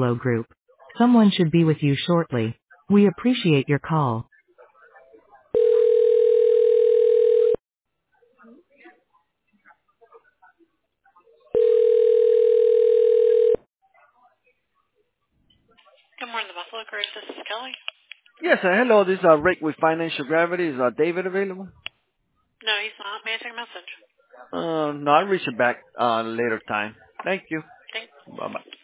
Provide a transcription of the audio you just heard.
Buffalo Group. Someone should be with you shortly. We appreciate your call. Good morning, the Buffalo Group. This is Kelly. Yes, hello. This is Rick with Financial Gravity. Is David available? No, he's not. May I take a message? No, I'll reach it back later time. Thank you. Thanks. Bye-bye.